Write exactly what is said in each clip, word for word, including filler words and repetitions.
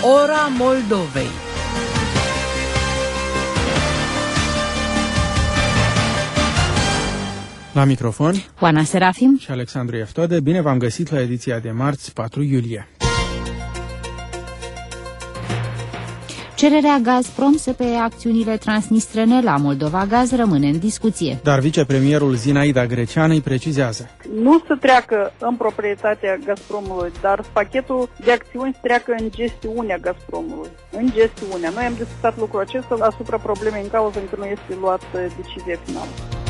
Ora Moldovei. La microfon, Oana Serafim și Alexandru Eftode. Bine v-am găsit la ediția de marți, patru iulie. Cererea Gazprom să pe acțiunile transnistrene la Moldova Gaz rămâne în discuție. Dar vicepremierul Zinaida Greceanu îi precizează. Nu să treacă în proprietatea Gazpromului, dar pachetul de acțiuni să treacă în gestiunea Gazpromului. În gestiunea. Noi am discutat lucrul acesta asupra problemei în cauză încă nu este luată decizia finală.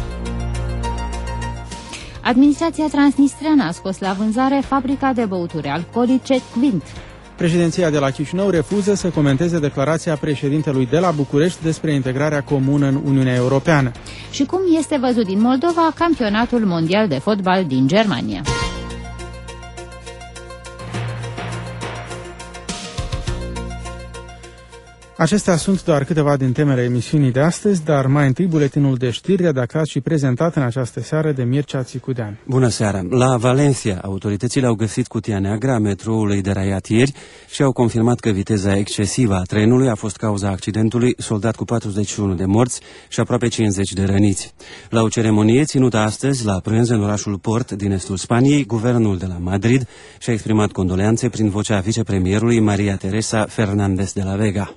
Administrația transnistreană a scos la vânzare fabrica de băuturi alcoolice Quint. Președinția de la Chișinău refuză să comenteze declarația președintelui de la București despre integrarea comună în Uniunea Europeană. Și cum este văzut din Moldova campionatul mondial de fotbal din Germania. Acestea sunt doar câteva din temele emisiunii de astăzi, dar mai întâi buletinul de știri redactat și prezentat în această seară de Mircea Țicudean. Bună seara! La Valencia, autoritățile au găsit cutia neagră a metroului deraiat ieri și au confirmat că viteza excesivă a trenului a fost cauza accidentului, soldat cu patruzeci și unu de morți și aproape cincizeci de răniți. La o ceremonie ținută astăzi la prânz în orașul Port din estul Spaniei, guvernul de la Madrid și-a exprimat condoleanțe prin vocea vicepremierului Maria Teresa Fernández de la Vega.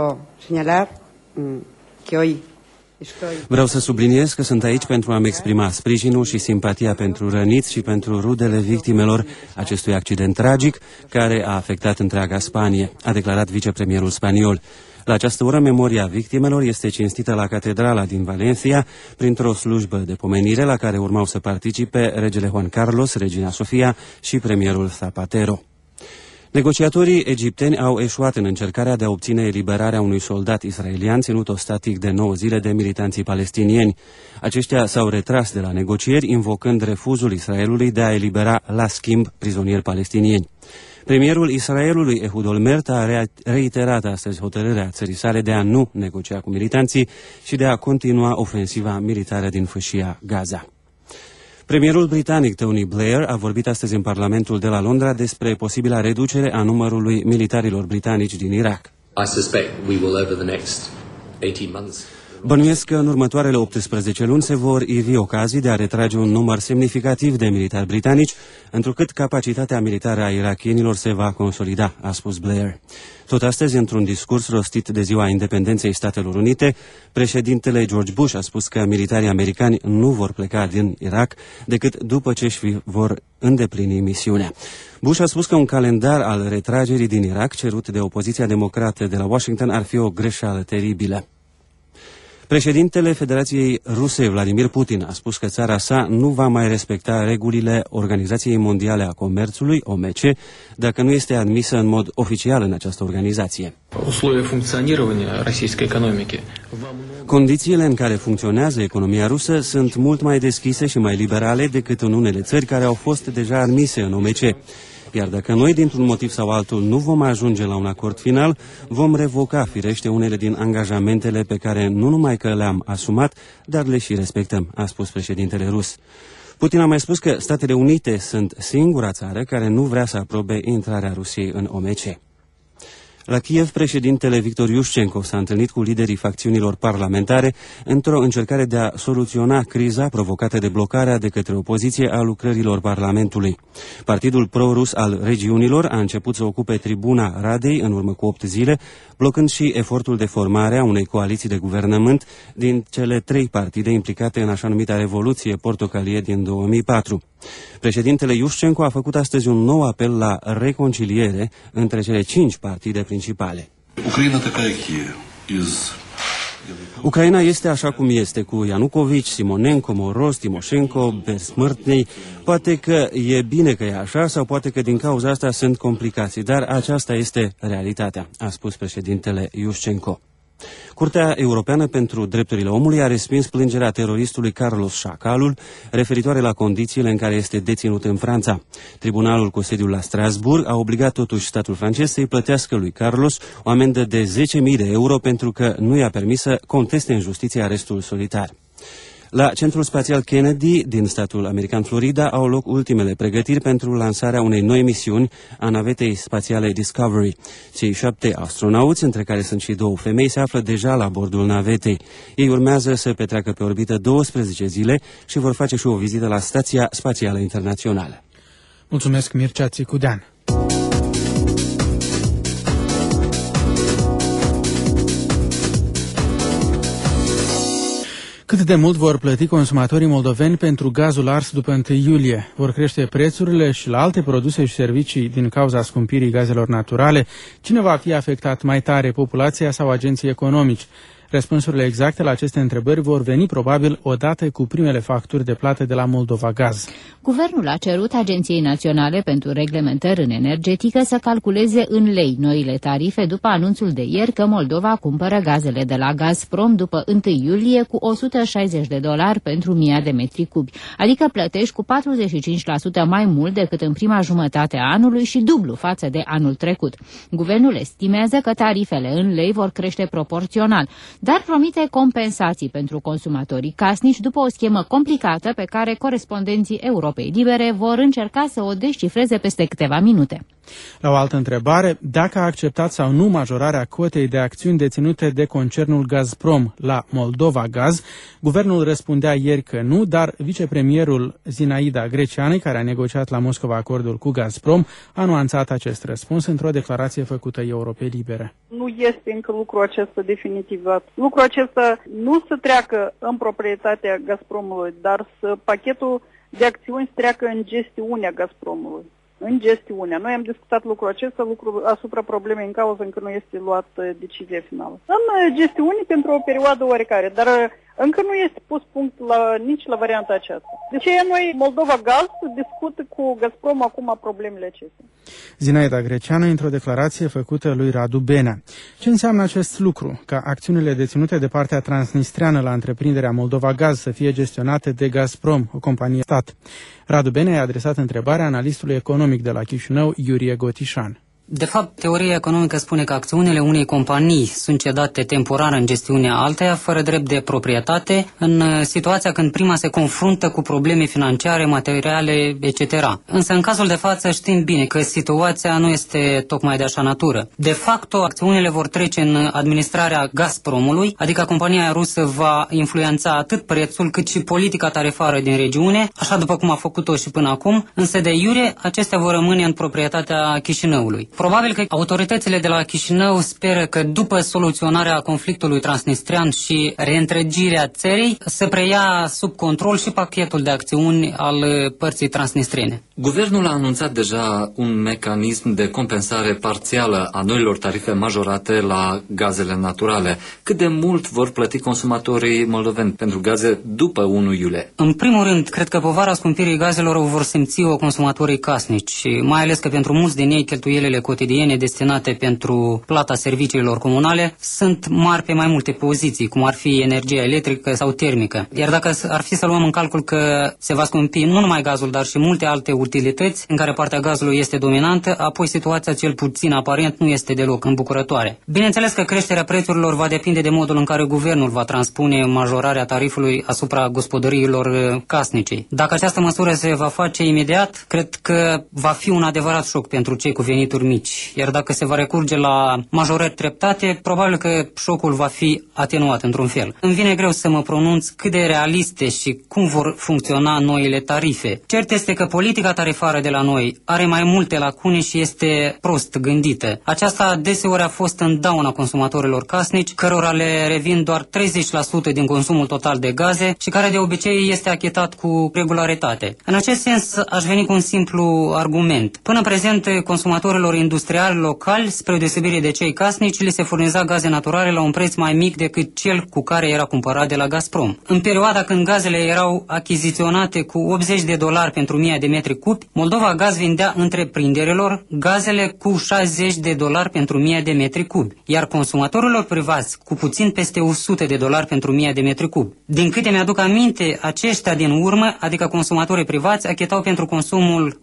Vreau să subliniez că sunt aici pentru a-mi exprima sprijinul și simpatia pentru răniți și pentru rudele victimelor acestui accident tragic care a afectat întreaga Spanie, a declarat vicepremierul spaniol. La această oră, memoria victimelor este cinstită la catedrala din Valencia printr-o slujbă de pomenire la care urmau să participe regele Juan Carlos, regina Sofia și premierul Zapatero. Negociatorii egipteni au eșuat în încercarea de a obține eliberarea unui soldat israelian ținut ostatic de nouă zile de militanții palestinieni. Aceștia s-au retras de la negocieri, invocând refuzul Israelului de a elibera la schimb prizonieri palestinieni. Premierul Israelului, Ehud Olmert, a reiterat astăzi hotărârea țării sale de a nu negocia cu militanții și de a continua ofensiva militară din fâșia Gaza. Premierul britanic Tony Blair a vorbit astăzi în Parlamentul de la Londra despre posibila reducere a numărului militarilor britanici din Irak. Bănuiesc că în următoarele optsprezece luni se vor ivi ocazii de a retrage un număr semnificativ de militari britanici, întrucât capacitatea militară a irakienilor se va consolida, a spus Blair. Tot astăzi, într-un discurs rostit de ziua independenței Statelor Unite, președintele George Bush a spus că militarii americani nu vor pleca din Irak decât după ce își vor îndeplini misiunea. Bush a spus că un calendar al retragerii din Irak, cerut de opoziția democrată de la Washington, ar fi o greșeală teribilă. Președintele Federației Ruse, Vladimir Putin, a spus că țara sa nu va mai respecta regulile Organizației Mondiale a Comerțului, O M C, dacă nu este admisă în mod oficial în această organizație. Condițiile în care funcționează economia rusă sunt mult mai deschise și mai liberale decât în unele țări care au fost deja admise în O M C. Iar dacă noi, dintr-un motiv sau altul, nu vom ajunge la un acord final, vom revoca, firește, unele din angajamentele pe care nu numai că le-am asumat, dar le și respectăm, a spus președintele rus. Putin a mai spus că Statele Unite sunt singura țară care nu vrea să aprobe intrarea Rusiei în O M C. La Kiev, președintele Victor Iușcenko s-a întâlnit cu liderii facțiunilor parlamentare într-o încercare de a soluționa criza provocată de blocarea de către opoziție a lucrărilor Parlamentului. Partidul pro-rus al regiunilor a început să ocupe tribuna Radei în urmă cu opt zile, blocând și efortul de formare a unei coaliții de guvernământ din cele trei partide implicate în așa numita Revoluție Portocalie din două mii patru. Președintele Iușcenko a făcut astăzi un nou apel la reconciliere între cele cinci partide principale. Ucraina este așa cum este, cu Ianucovici, Simonenko, Moroz, Timoșenko, Besmârtnei. Poate că e bine că e așa sau poate că din cauza asta sunt complicații, dar aceasta este realitatea, a spus președintele Iușcenko. Curtea Europeană pentru Drepturile Omului a respins plângerea teroristului Carlos Șacalul referitoare la condițiile în care este deținut în Franța. Tribunalul cu sediul la Strasbourg a obligat totuși statul francez să-i plătească lui Carlos o amendă de zece mii de euro pentru că nu i-a permis să conteste în justiție arestul solitar. La Centrul Spațial Kennedy din statul american Florida au loc ultimele pregătiri pentru lansarea unei noi misiuni a navetei spațiale Discovery. Cei șapte astronauți, între care sunt și două femei, se află deja la bordul navetei. Ei urmează să petreacă pe orbită douăsprezece zile și vor face și o vizită la Stația Spațială Internațională. Mulțumesc, Mircea Țicudean. Cât de mult vor plăti consumatorii moldoveni pentru gazul ars după întâi iulie? Vor crește prețurile și la alte produse și servicii din cauza scumpirii gazelor naturale? Cine va fi afectat mai tare, populația sau agenții economici? Răspunsurile exacte la aceste întrebări vor veni probabil odată cu primele facturi de plată de la Moldova Gaz. Guvernul a cerut Agenției Naționale pentru Reglementări în Energetică să calculeze în lei noile tarife după anunțul de ieri că Moldova cumpără gazele de la Gazprom după întâi iulie cu o sută șaizeci de dolari pentru mii de metri cubi, adică plătești cu patruzeci și cinci la sută mai mult decât în prima jumătate a anului și dublu față de anul trecut. Guvernul estimează că tarifele în lei vor crește proporțional, dar promite compensații pentru consumatorii casnici după o schemă complicată pe care corespondenții Europei Libere vor încerca să o descifreze peste câteva minute. La o altă întrebare, dacă a acceptat sau nu majorarea cotei de acțiuni deținute de concernul Gazprom la Moldova Gaz, guvernul răspundea ieri că nu, dar vicepremierul Zinaida Greceanu, care a negociat la Moscova acordul cu Gazprom, a nuanțat acest răspuns într-o declarație făcută Europei Libere. Nu este încă lucrul acesta definitivat. Lucrul acesta nu să treacă în proprietatea Gazpromului, dar să pachetul de acțiuni să treacă în gestiunea Gazpromului. În gestiunea. Noi am discutat lucrul acesta lucru asupra problemei în cauză încă nu este luată decizia finală. În gestiune pentru o perioadă oarecare, dar încă nu este pus punct la, nici la varianta aceasta. De ce noi, Moldova Gaz, discută cu Gazprom acum problemele acestea? Zinaida Greceanu într-o declarație făcută lui Radu Benea. Ce înseamnă acest lucru? Ca acțiunile deținute de partea transnistreană la întreprinderea Moldova Gaz să fie gestionate de Gazprom, o companie stat. Radu Benea a adresat întrebarea analistului economic de la Chișinău, Iurie Gotișan. De fapt, teoria economică spune că acțiunile unei companii sunt cedate temporar în gestiunea alteia, fără drept de proprietate, în situația când prima se confruntă cu probleme financiare, materiale, et cetera. Însă, în cazul de față, știm bine că situația nu este tocmai de așa natură. De fapt, acțiunile vor trece în administrarea Gazpromului, adică compania rusă va influența atât prețul cât și politica tarifară din regiune, așa după cum a făcut-o și până acum, însă de iure acestea vor rămâne în proprietatea Chișinăului. Probabil că autoritățile de la Chișinău speră că după soluționarea conflictului transnistrian și reîntregirea țării să preia sub control și pachetul de acțiuni al părții transnistrene. Guvernul a anunțat deja un mecanism de compensare parțială a noilor tarife majorate la gazele naturale. Cât de mult vor plăti consumatorii moldoveni pentru gaze după întâi iulie? În primul rând, cred că povara scumpirii gazelor o vor simți o consumatorii casnici, mai ales că pentru mulți din ei cheltuielile cotidiene destinate pentru plata serviciilor comunale sunt mari pe mai multe poziții, cum ar fi energia electrică sau termică. Iar dacă ar fi să luăm în calcul că se va scumpi nu numai gazul, dar și multe alte utilități în care partea gazului este dominantă, apoi situația cel puțin aparent nu este deloc îmbucurătoare. Bineînțeles că creșterea prețurilor va depinde de modul în care guvernul va transpune majorarea tarifului asupra gospodăriilor casnice. Dacă această măsură se va face imediat, cred că va fi un adevărat șoc pentru cei cu venituri mici. Iar dacă se va recurge la majorări treptate, probabil că șocul va fi atenuat într-un fel. Îmi vine greu să mă pronunț cât de realiste și cum vor funcționa noile tarife. Cert este că politica tarifară de la noi are mai multe lacune și este prost gândită. Aceasta deseori a fost în dauna consumatorilor casnici, cărora le revin doar treizeci la sută din consumul total de gaze și care de obicei este achitat cu regularitate. În acest sens, aș veni cu un simplu argument. Până în prezent, consumatorilor industriali locali, spre deosebire de cei casnici, li se furniza gaze naturale la un preț mai mic decât cel cu care era cumpărat de la Gazprom. În perioada când gazele erau achiziționate cu optzeci de dolari pentru o mie de metri cubi, Moldova Gaz vindea întreprinderilor gazele cu șaizeci de dolari pentru o mie de metri cubi, iar consumatorilor privați cu puțin peste o sută de dolari pentru o mie de metri cubi. Din câte mi-aduc aminte, aceștia din urmă, adică consumatorii privați, achitau pentru consumul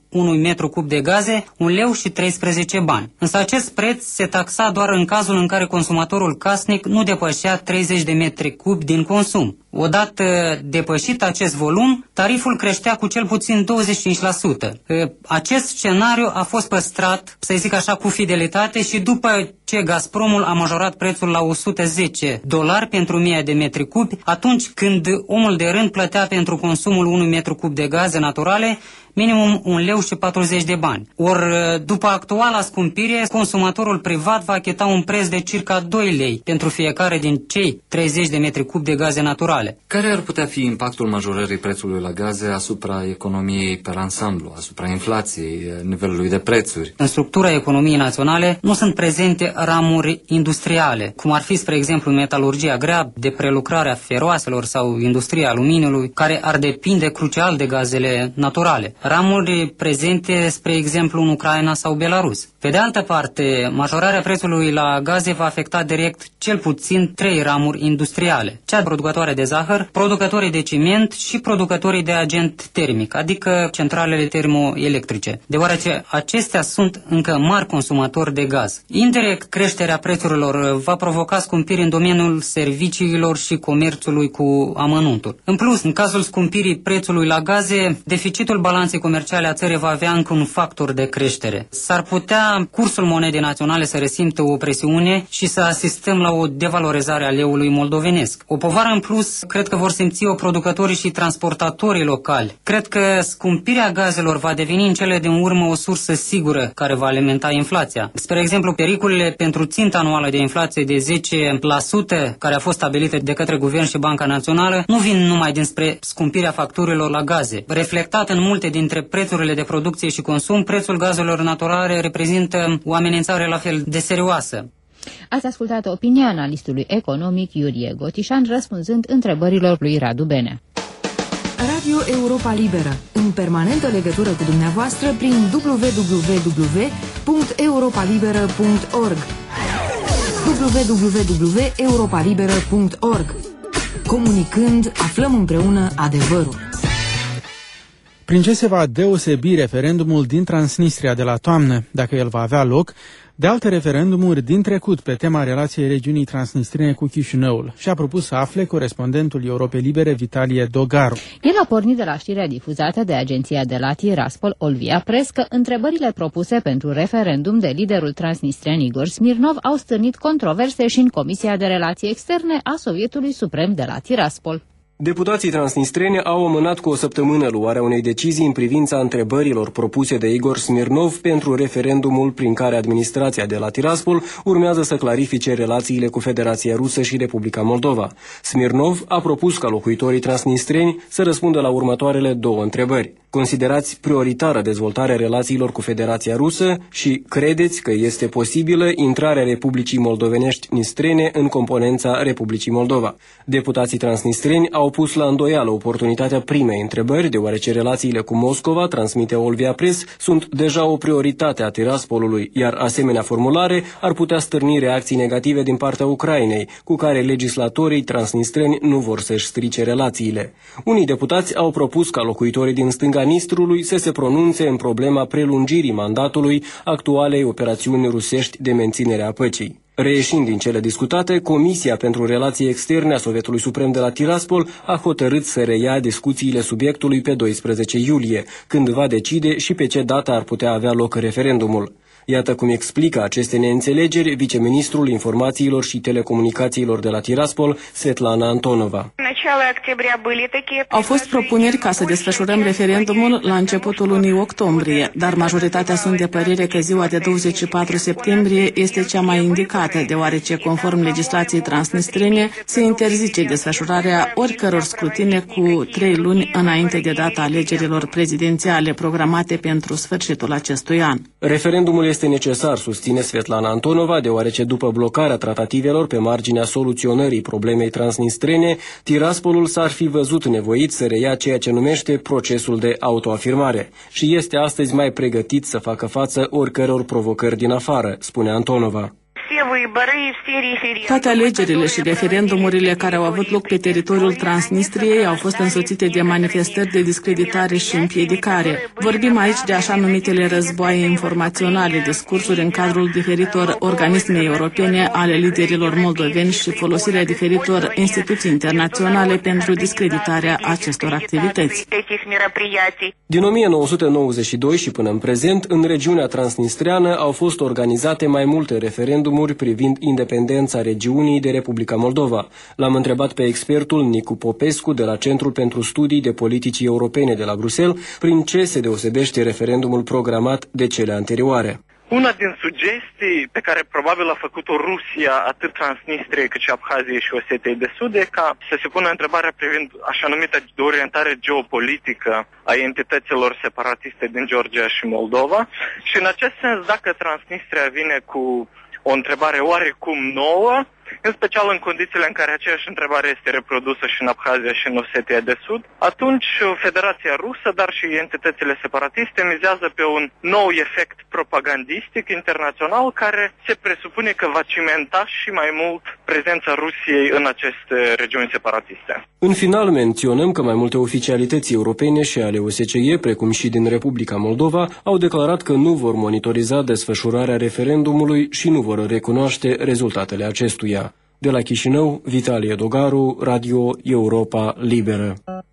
unui metru cub de gaze un leu și treisprezece bani. Însă acest preț se taxa doar în cazul în care consumatorul casnic nu depășea treizeci de metri cub din consum. Odată depășit acest volum, tariful creștea cu cel puțin douăzeci și cinci la sută. Acest scenariu a fost păstrat, să zic așa, cu fidelitate și după ce Gazpromul a majorat prețul la o sută zece dolari pentru o mie de metri cubi, atunci când omul de rând plătea pentru consumul unui metru cub de gaze naturale minimum un leu și patruzeci de bani. Ori, după actuala scumpire, consumatorul privat va achita un preț de circa doi lei pentru fiecare din cei treizeci de metri cub de gaze naturale. Care ar putea fi impactul majorării prețului la gaze asupra economiei per ansamblu, asupra inflației, nivelului de prețuri? În structura economiei naționale nu sunt prezente ramuri industriale, cum ar fi, spre exemplu, metalurgia grea, de prelucrarea feroaselor sau industria aluminiului, care ar depinde crucial de gazele naturale. Ramuri prezente, spre exemplu, în Ucraina sau Belarus. Pe de altă parte, majorarea prețului la gaze va afecta direct cel puțin trei ramuri industriale: cea producătoare de zahăr, producătorii de ciment și producătorii de agent termic, adică centralele termoelectrice, deoarece acestea sunt încă mari consumatori de gaz. Indirect, creșterea prețurilor va provoca scumpiri în domeniul serviciilor și comerțului cu amănuntul. În plus, în cazul scumpirii prețului la gaze, deficitul balanței comerciale a țării va avea încă un factor de creștere. S-ar putea cursul monedei naționale să resimtă o presiune și să asistăm la o devalorizare a leului moldovenesc. O povară în plus cred că vor simți-o producătorii și transportatorii locali. Cred că scumpirea gazelor va deveni în cele din urmă o sursă sigură care va alimenta inflația. Spre exemplu, pericolele pentru ținta anuală de inflație de zece la sută care a fost stabilită de către Guvern și Banca Națională nu vin numai dinspre scumpirea facturilor la gaze. Reflectat în multe dintre prețurile de producție și consum, prețul gazelor naturale reprezintă o amenințare la fel de serioasă. Ați ascultat opinia analistului economic Iurie Gotișan răspunzând întrebărilor lui Radu Benea. Radio Europa Liberă, în permanentă legătură cu dumneavoastră prin w w w punct europa liberă punct org w w w punct europa liberă punct org. Comunicând, aflăm împreună adevărul. Prin ce se va deosebi referendumul din Transnistria de la toamnă, dacă el va avea loc, de alte referendumuri din trecut pe tema relației regiunii transnistrine cu Chișinăul? Și a propus să afle corespondentul Europei Libere, Vitalie Dogaru. El a pornit de la știrea difuzată de agenția de la Tiraspol, Olvia Press, că întrebările propuse pentru referendum de liderul transnistrian Igor Smirnov au stârnit controverse și în Comisia de Relații Externe a Sovietului Suprem de la Tiraspol. Deputații transnistreni au amânat cu o săptămână luarea unei decizii în privința întrebărilor propuse de Igor Smirnov pentru referendumul prin care administrația de la Tiraspol urmează să clarifice relațiile cu Federația Rusă și Republica Moldova. Smirnov a propus ca locuitorii transnistreni să răspundă la următoarele două întrebări. Considerați prioritară dezvoltarea relațiilor cu Federația Rusă și credeți că este posibilă intrarea Republicii Moldovenești Nistrene în componența Republicii Moldova? Deputații transnistreni au pus la îndoială oportunitatea primei întrebări, deoarece relațiile cu Moscova, transmite Olvia Press, sunt deja o prioritate a Tiraspolului, iar asemenea formulare ar putea stârni reacții negative din partea Ucrainei, cu care legislatorii transnistreni nu vor să-și strice relațiile. Unii deputați au propus ca locuitorii din stânga Nistrului să se pronunțe în problema prelungirii mandatului actualei operațiuni rusești de menținere a păcii. Reieșind din cele discutate, Comisia pentru Relații Externe a Sovietului Suprem de la Tiraspol a hotărât să reia discuțiile subiectului pe doisprezece iulie, când va decide și pe ce dată ar putea avea loc referendumul. Iată cum explică aceste neînțelegeri viceministrul Informațiilor și Telecomunicațiilor de la Tiraspol, Svetlana Antonova. Au fost propuneri ca să desfășurăm referendumul la începutul lunii octombrie, dar majoritatea sunt de părere că ziua de douăzeci și patru septembrie este cea mai indicată, deoarece, conform legislației transnistrene, se interzice desfășurarea oricăror scrutine cu trei luni înainte de data alegerilor prezidențiale programate pentru sfârșitul acestui an. Referendumul este necesar, susține Svetlana Antonova, deoarece după blocarea tratativelor pe marginea soluționării problemei transnistrene, Tiraspolul s-ar fi văzut nevoit să reia ceea ce numește procesul de autoafirmare și este astăzi mai pregătit să facă față oricăror provocări din afară, spune Antonova. Toate alegerile și referendumurile care au avut loc pe teritoriul Transnistriei au fost însoțite de manifestări de discreditare și împiedicare. Vorbim aici de așa numitele războaie informaționale, discursuri în cadrul diferitor organisme europene ale liderilor moldoveni și folosirea diferitor instituții internaționale pentru discreditarea acestor activități. Din o mie nouă sute nouăzeci și doi și până în prezent, în regiunea transnistreană au fost organizate mai multe referendumuri privind independența regiunii de Republica Moldova. L-am întrebat pe expertul Nicu Popescu de la Centrul pentru Studii de Politici Europene de la Bruxelles prin ce se deosebește referendumul programat de cele anterioare. Una din sugestii pe care probabil a făcut-o Rusia atât Transnistriei cât și Abhaziei și Osetiei de Sud e ca să se pună întrebarea privind așa numită orientare geopolitică a entităților separatiste din Georgia și Moldova și în acest sens dacă Transnistria vine cu o întrebare oarecum nouă, în special în condițiile în care aceeași întrebare este reprodusă și în Abhazia și în Osetia de Sud, atunci Federația Rusă, dar și entitățile separatiste mizează pe un nou efect propagandistic internațional care se presupune că va cimenta și mai mult prezența Rusiei în aceste regiuni separatiste. În final menționăm că mai multe oficialități europene și ale O S C E, precum și din Republica Moldova, au declarat că nu vor monitoriza desfășurarea referendumului și nu vor recunoaște rezultatele acestuia. De la Chișinău, Vitalie Dogaru, Radio Europa Liberă.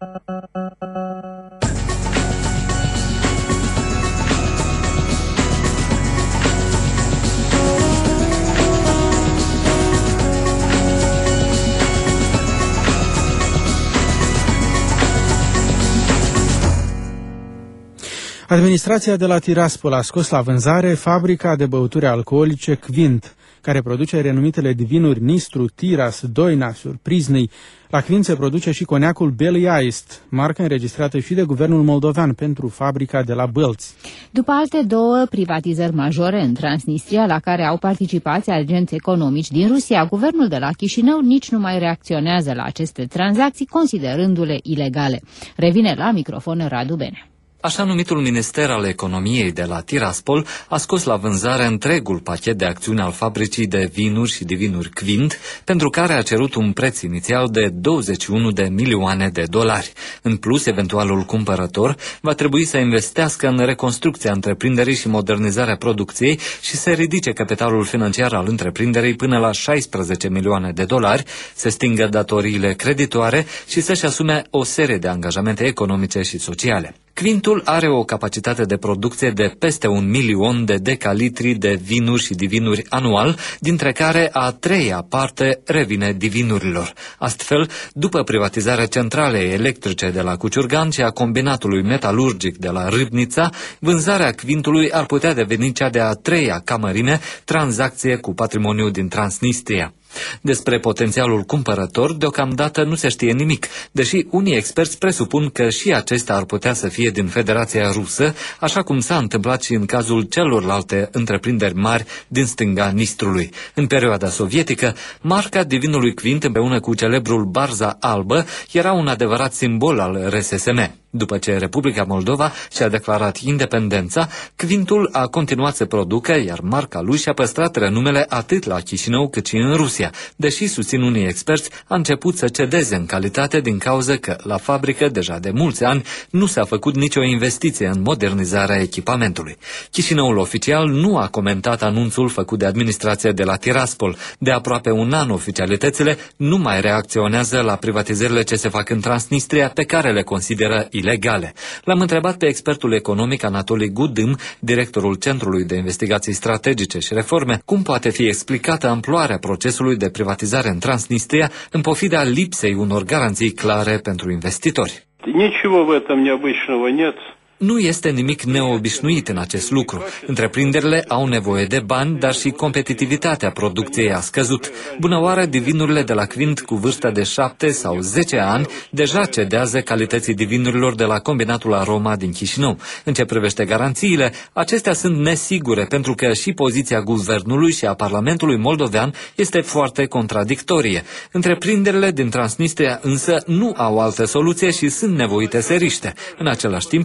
Administrația de la Tiraspol a scos la vânzare fabrica de băuturi alcoolice Kvint, care produce renumitele vinuri Nistru, Tiras, Doina, Surpriznei. La Kvint se produce și coniacul Belly Iced, marcă înregistrată și de guvernul moldovean pentru fabrica de la Bălți. După alte două privatizări majore în Transnistria, la care au participat agenți economici din Rusia, guvernul de la Chișinău nici nu mai reacționează la aceste tranzacții, considerându-le ilegale. Revine la microfon Radu Bene. Așa numitul Minister al Economiei de la Tiraspol a scos la vânzare întregul pachet de acțiuni al fabricii de vinuri și de vinuri Kvint, pentru care a cerut un preț inițial de douăzeci și unu de milioane de dolari. În plus, eventualul cumpărător va trebui să investească în reconstrucția întreprinderii și modernizarea producției și să ridice capitalul financiar al întreprinderii până la șaisprezece milioane de dolari, să stingă datoriile creditoare și să-și asume o serie de angajamente economice și sociale. Kvintul are o capacitate de producție de peste un milion de decalitri de vinuri și divinuri anual, dintre care a treia parte revine divinurilor. Astfel, după privatizarea centralei electrice de la Cuciurgan și a combinatului metalurgic de la Râbnița, vânzarea Kvintului ar putea deveni cea de-a treia ca mărime tranzacție cu patrimoniu din Transnistria. Despre potențialul cumpărător, deocamdată nu se știe nimic, deși unii experți presupun că și acesta ar putea să fie din Federația Rusă, așa cum s-a întâmplat și în cazul celorlalte întreprinderi mari din stânga Nistrului. În perioada sovietică, marca divinului Kvint împreună cu celebrul Barza Albă era un adevărat simbol al R S S M. După ce Republica Moldova și-a declarat independența, Kvintul a continuat să producă, iar marca lui și-a păstrat renumele atât la Chișinău cât și în Rusia, deși, susțin unii experți, a început să cedeze în calitate din cauza că la fabrică, deja de mulți ani, nu s-a făcut nicio investiție în modernizarea echipamentului. Chișinăul oficial nu a comentat anunțul făcut de administrația de la Tiraspol. De aproape un an, oficialitățile nu mai reacționează la privatizările ce se fac în Transnistria, pe care le consideră ilegale. L-am întrebat pe expertul economic Anatolii Gudâm, directorul Centrului de Investigații Strategice și Reforme, cum poate fi explicată amploarea procesului de privatizare în Transnistria în pofida lipsei unor garanții clare pentru investitori. Ничего в этом необычного нет. Nu este nimic neobișnuit în acest lucru. Întreprinderile au nevoie de bani, dar și competitivitatea producției a scăzut. Bună oară, divinurile de la Kvint cu vârsta de șapte sau zece ani deja cedează calității divinurilor de la combinatul Aroma din Chișinău. În ce privește garanțiile, acestea sunt nesigure pentru că și poziția guvernului și a Parlamentului moldovean este foarte contradictorie. Întreprinderile din Transnistria însă nu au altă soluție și sunt nevoite să riște. În același timp, cred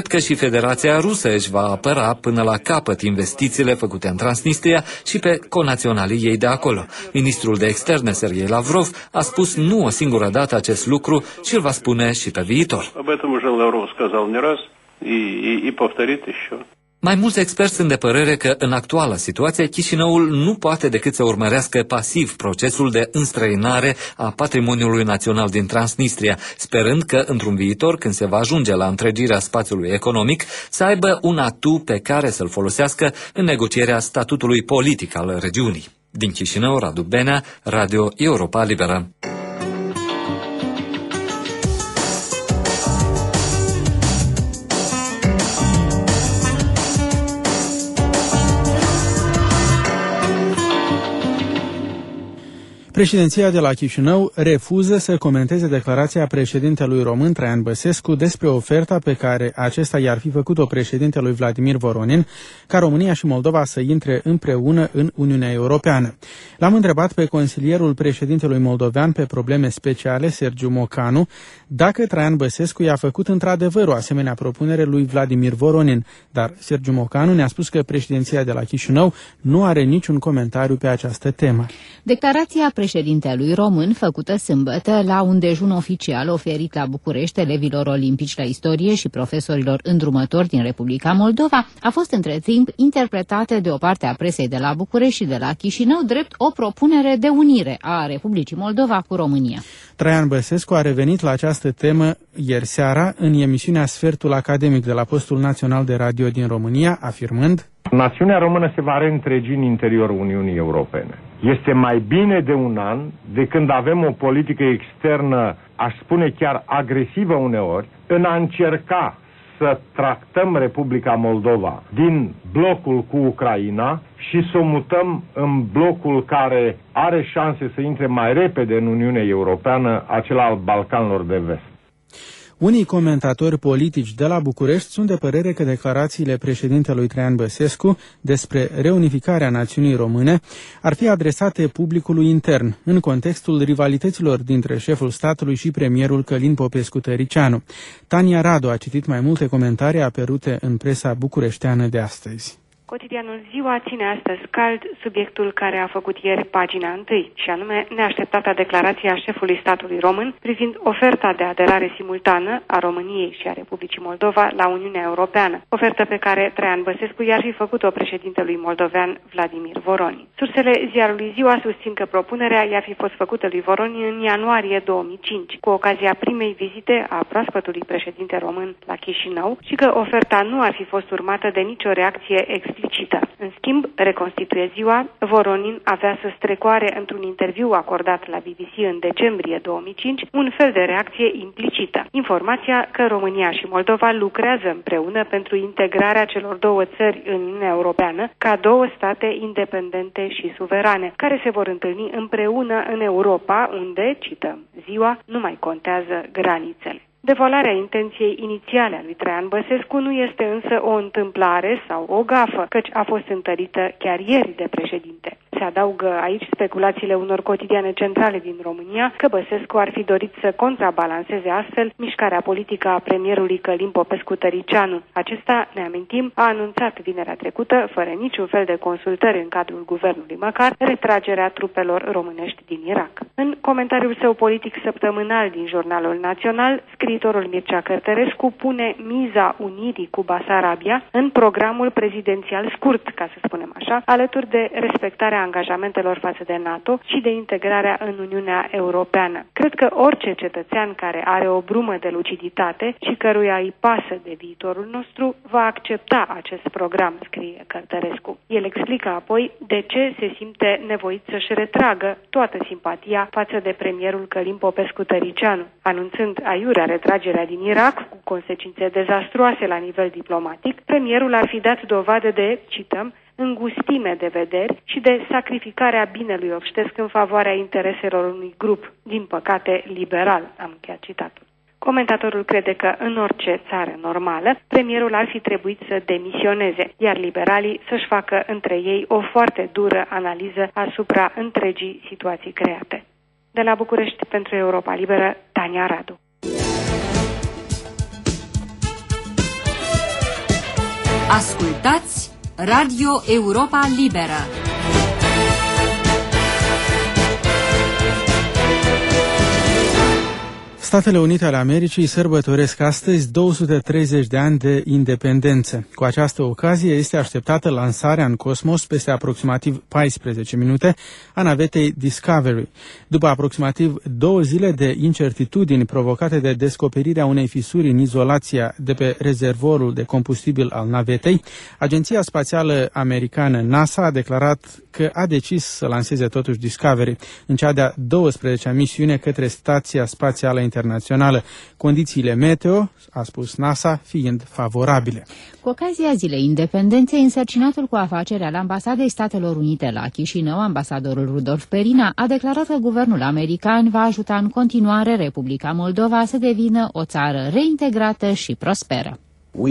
că și Federația Rusă își va apăra până la capăt investițiile făcute în Transnistria și pe conaționalii ei de acolo. Ministrul de Externe, Sergei Lavrov, a spus nu o singură dată acest lucru și îl va spune și pe viitor. Mai mulți experți sunt de părere că în actuala situație Chișinăul nu poate decât să urmărească pasiv procesul de înstrăinare a patrimoniului național din Transnistria, sperând că într-un viitor, când se va ajunge la întregirea spațiului economic, să aibă un atu pe care să-l folosească în negocierea statutului politic al regiunii. Din Chișinău, Radu Benea, Radio Europa Liberă. Președinția de la Chișinău refuză să comenteze declarația președintelui român Traian Băsescu despre oferta pe care acesta i-ar fi făcut-o președintelui Vladimir Voronin ca România și Moldova să intre împreună în Uniunea Europeană. L-am întrebat pe consilierul președintelui moldovean pe probleme speciale, Sergiu Mocanu, dacă Traian Băsescu i-a făcut într-adevăr o asemenea propunere lui Vladimir Voronin, dar Sergiu Mocanu ne-a spus că președinția de la Chișinău nu are niciun comentariu pe această temă. Declarația președintelui român, făcută sâmbătă la un dejun oficial oferit la București elevilor olimpici la istorie și profesorilor îndrumători din Republica Moldova, a fost între timp interpretată de o parte a presei de la București și de la Chișinău drept o propunere de unire a Republicii Moldova cu România. Traian Băsescu a revenit la această temă ieri seara în emisiunea Sfertul Academic de la Postul Național de Radio din România, afirmând: națiunea română se va reîntregi în interiorul Uniunii Europene. Este mai bine de un an de când avem o politică externă, aș spune chiar agresivă uneori, în a încerca să tractăm Republica Moldova din blocul cu Ucraina și să o mutăm în blocul care are șanse să intre mai repede în Uniunea Europeană, acela al Balcanilor de Vest. Unii comentatori politici de la București sunt de părere că declarațiile președintelui Traian Băsescu despre reunificarea națiunii române ar fi adresate publicului intern, în contextul rivalităților dintre șeful statului și premierul Călin Popescu-Tăricianu. Tania Radu a citit mai multe comentarii apărute în presa bucureșteană de astăzi. Cotidianul Ziua ține astăzi cald subiectul care a făcut ieri pagina întâi, și anume neașteptata declarație a șefului statului român privind oferta de aderare simultană a României și a Republicii Moldova la Uniunea Europeană, ofertă pe care Traian Băsescu i-ar fi făcut-o președintelui moldovean Vladimir Voronin. Sursele ziarului Ziua susțin că propunerea i-a fi fost făcută lui Voronin în ianuarie două mii cinci, cu ocazia primei vizite a proaspătului președinte român la Chișinău, și că oferta nu ar fi fost urmată de nicio reacție explicită. În schimb, reconstituie Ziua, Voronin avea să strecoare într-un interviu acordat la B B C în decembrie două mii cinci un fel de reacție implicită. Informația că România și Moldova lucrează împreună pentru integrarea celor două țări în Uniunea Europeană ca două state independente și suverane, care se vor întâlni împreună în Europa, unde, cităm Ziua, nu mai contează granițele. Devalarea intenției inițiale a lui Traian Băsescu nu este însă o întâmplare sau o gafă, căci a fost întărită chiar ieri de președinte. Se adaugă aici speculațiile unor cotidiane centrale din România că Băsescu ar fi dorit să contrabalanceze astfel mișcarea politică a premierului Călin Popescu-Tăricianu. Acesta, ne amintim, a anunțat vinerea trecută, fără niciun fel de consultări în cadrul guvernului măcar, retragerea trupelor românești din Irak. În comentariul său politic săptămânal din Jurnalul Național, scriitorul Mircea Cărtărescu pune miza unirii cu Basarabia în programul prezidențial scurt, ca să spunem așa, alături de respectarea angajamentelor față de NATO și de integrarea în Uniunea Europeană. Cred că orice cetățean care are o brumă de luciditate și căruia îi pasă de viitorul nostru va accepta acest program, scrie Cărtărescu. El explică apoi de ce se simte nevoit să-și retragă toată simpatia față de premierul Călin Popescu-Tăricianu, anunțând aiurea retragerea din Irak cu consecințe dezastruoase la nivel diplomatic. Premierul ar fi dat dovadă de, cităm, îngustime de vederi și de sacrificarea binelui obștesc în favoarea intereselor unui grup, din păcate liberal, am încheiat citatul. Comentatorul crede că în orice țară normală, premierul ar fi trebuit să demisioneze, iar liberalii să-și facă între ei o foarte dură analiză asupra întregii situații create. De la București pentru Europa Liberă, Tania Radu. Ascultați Radio Europa Liberă. Statele Unite ale Americii sărbătoresc astăzi două sute treizeci de ani de independență. Cu această ocazie este așteptată lansarea în cosmos peste aproximativ paisprezece minute a navetei Discovery. După aproximativ două zile de incertitudini provocate de descoperirea unei fisuri în izolația de pe rezervorul de combustibil al navetei, Agenția Spațială Americană NASA a declarat că a decis să lanseze totuși Discovery în cea de-a douăsprezecea misiune către Stația Spațială Internațională, condițiile meteo, a spus NASA, fiind favorabile. Cu ocazia Zilei Independenței, însărcinatul cu afaceri al Ambasadei Statelor Unite la Chișinău, ambasadorul Rudolf Perina, a declarat că guvernul american va ajuta în continuare Republica Moldova să devină o țară reintegrată și prosperă.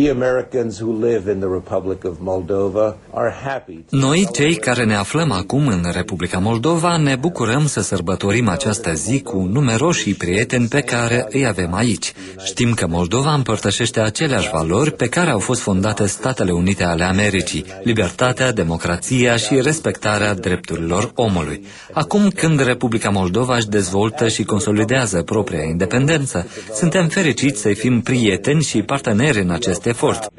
Noi, cei care ne aflăm acum în Republica Moldova, ne bucurăm să sărbătorim această zi cu numeroși prieteni pe care îi avem aici. Știm că Moldova împărtășește aceleași valori pe care au fost fondate Statele Unite ale Americii: libertatea, democrația și respectarea drepturilor omului. Acum, când Republica Moldova își dezvoltă și consolidează propria independență, suntem fericiți să fim prieteni și parteneri în acest efort.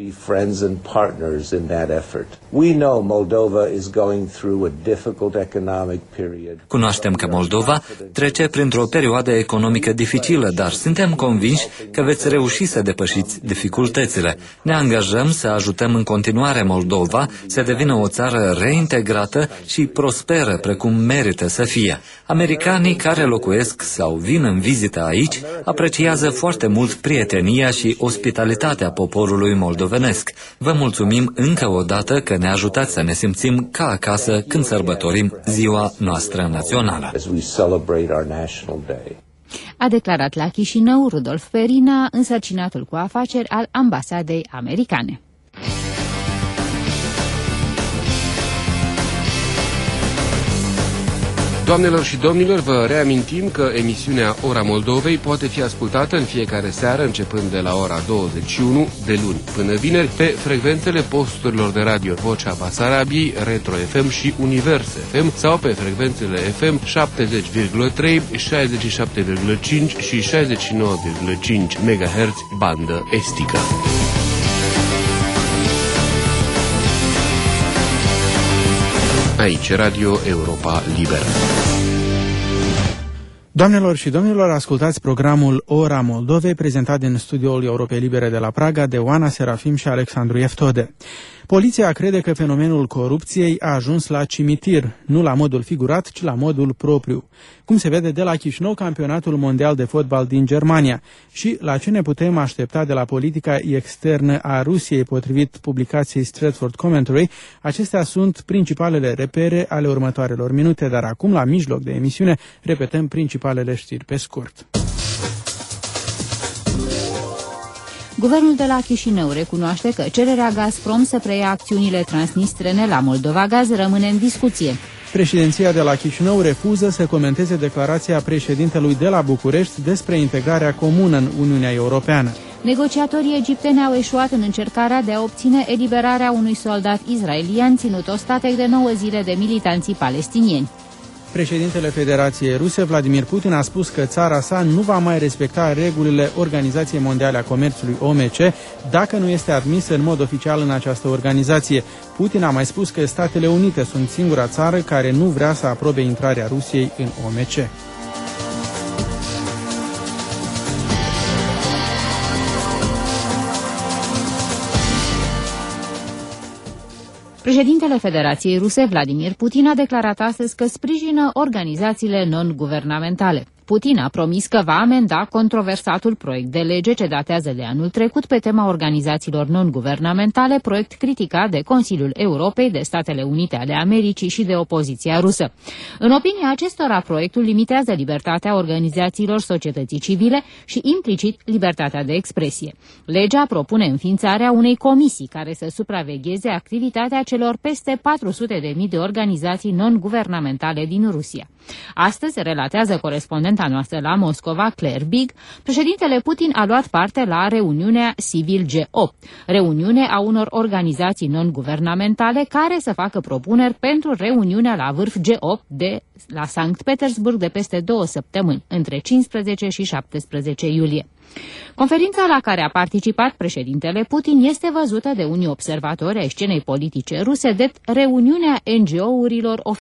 Cunoaștem că Moldova trece printr-o perioadă economică dificilă, dar suntem convinși că veți reuși să depășiți dificultățile. Ne angajăm să ajutăm în continuare Moldova să devină o țară reintegrată și prosperă precum merită să fie. Americanii care locuiesc sau vin în vizită aici apreciază foarte mult prietenia și ospitalitatea poporului moldovenesc. Vă mulțumim încă o dată că ne ajutați să ne simțim ca acasă când sărbătorim ziua noastră națională. A declarat la Chișinău Rudolf Perina, însărcinatul cu afaceri al Ambasadei Americane. Doamnelor și domnilor, vă reamintim că emisiunea Ora Moldovei poate fi ascultată în fiecare seară, începând de la ora douăzeci și unu, de luni până vineri, pe frecvențele posturilor de radio Vocea Basarabiei, Retro F M și Univers F M sau pe frecvențele F M șaptezeci virgulă trei, șaizeci și șapte virgulă cinci și șaizeci și nouă virgulă cinci megahertz bandă estică. Aici, Radio Europa Liberă. Doamnelor și domnilor, ascultați programul Ora Moldovei, prezentat din studioul Europei Libere de la Praga de Oana Serafim și Alexandru Eftode. Poliția crede că fenomenul corupției a ajuns la cimitir, nu la modul figurat, ci la modul propriu. Cum se vede de la Chișinău, campionatul mondial de fotbal din Germania, și la ce ne putem aștepta de la politica externă a Rusiei, potrivit publicației Stratford Commentary. Acestea sunt principalele repere ale următoarelor minute, dar acum, la mijloc de emisiune, repetăm principalele știri pe scurt. Guvernul de la Chișinău recunoaște că cererea Gazprom să preia acțiunile transnistrene la Moldova Gaz rămâne în discuție. Președinția de la Chișinău refuză să comenteze declarația președintelui de la București despre integrarea comună în Uniunea Europeană. Negociatorii egipteni au eșuat în încercarea de a obține eliberarea unui soldat israelian ținut ostatec de nouă zile de militanții palestinieni. Președintele Federației Ruse, Vladimir Putin, a spus că țara sa nu va mai respecta regulile Organizației Mondiale a Comerțului O M C dacă nu este admisă în mod oficial în această organizație. Putin a mai spus că Statele Unite sunt singura țară care nu vrea să aprobe intrarea Rusiei în O M C. Președintele Federației Ruse, Vladimir Putin, a declarat astăzi că sprijină organizațiile non-guvernamentale. Putin a promis că va amenda controversatul proiect de lege ce datează de anul trecut pe tema organizațiilor non-guvernamentale, proiect criticat de Consiliul Europei, de Statele Unite ale Americii și de opoziția rusă. În opinia acestora, proiectul limitează libertatea organizațiilor societății civile și implicit libertatea de expresie. Legea propune înființarea unei comisii care să supravegheze activitatea celor peste patru sute de mii de organizații non-guvernamentale din Rusia. Astăzi, relatează corespondent corespondenta noastră la Moscova, Claire Big, președintele Putin a luat parte la reuniunea Civil G opt, reuniune a unor organizații non-guvernamentale care să facă propuneri pentru reuniunea la vârf G opt de la Sankt Petersburg de peste două săptămâni, între cincisprezece și șaptesprezece iulie. Conferința la care a participat președintele Putin este văzută de unii observatori ai scenei politice ruse de reuniunea N G O-urilor